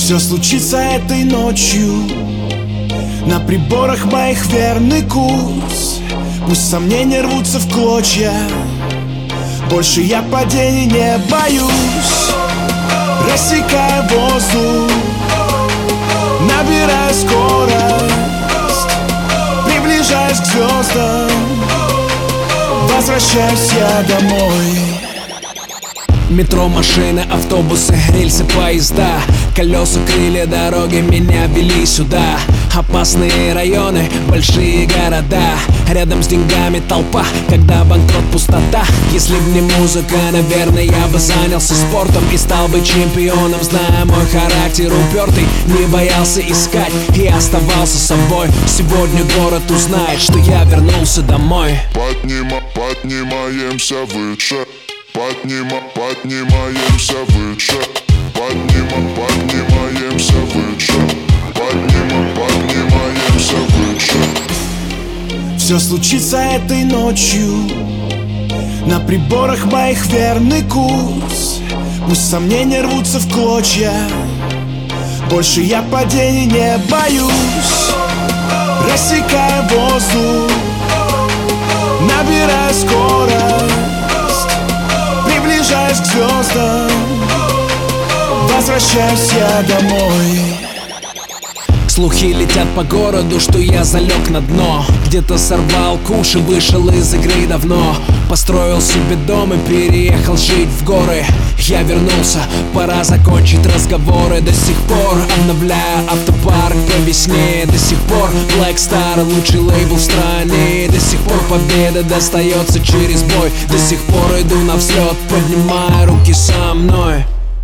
Все случится этой ночью, на приборах моих верный курс. Пусть сомнения рвутся в клочья, больше я падений не боюсь. Рассекая воздух, набирая скорость, приближаясь к звездам, возвращаюсь я домой. Метро, машины, автобусы, рельсы, поезда, колеса, крылья, дороги меня вели сюда. Опасные районы, большие города, рядом с деньгами толпа, когда банкрот, пустота. Если б не музыка, наверное, я бы занялся спортом и стал бы чемпионом. Зная мой характер упертый, не боялся искать и оставался собой. Сегодня город узнает, что я вернулся домой. Поднимаемся выше, поднимаемся выше, поднимаемся выше, поднимаемся выше. Все случится этой ночью, на приборах моих верный курс. Пусть сомнения рвутся в клочья, больше я падений не боюсь. Рассекая воздух, набирая скорость, приближаясь к звездам, возвращаюсь я домой. Слухи летят по городу, что я залег на дно. Где-то сорвал куш и вышел из игры давно. Построил себе дом и переехал жить в горы. Я вернулся, пора закончить разговоры. До сих пор обновляя автопарк по весне. До сих пор Black Star лучший лейбл в стране. До сих пор победа достается через бой. До сих пор иду на взлет, поднимая руки со мной.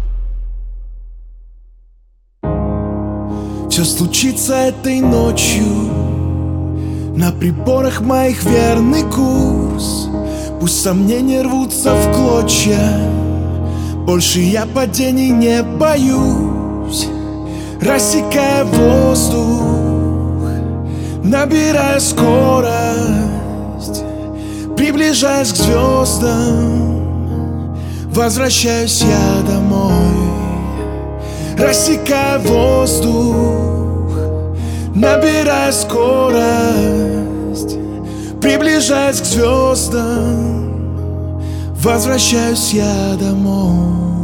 Все случится этой ночью, на приборах моих верный курс. Пусть сомнения рвутся в клочья, больше я падений не боюсь. Рассекая воздух, набирая скорость, приближаясь к звездам, возвращаюсь я домой. Рассекая воздух, набирая скорость, приближаясь к звездам, возвращаюсь я домой.